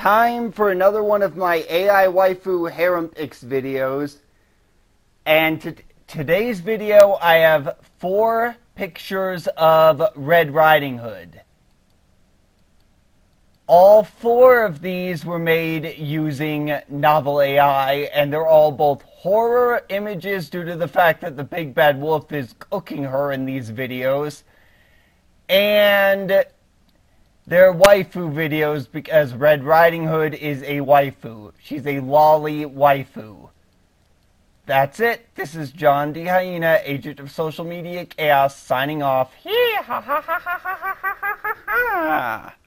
time for another one of my AI waifu harem pics videos. And today's video, I have 4 pictures of Red Riding Hood. All 4 of these were made using Novel AI, and they're all both horror images due to the fact that the big bad wolf is cooking her in these videos. And they're waifu videos because Red Riding Hood is a waifu. She's a lolly waifu. That's it. This is John D. Hyena, agent of social media chaos, signing off. Hee ha ha ha ha ha ha ha ha.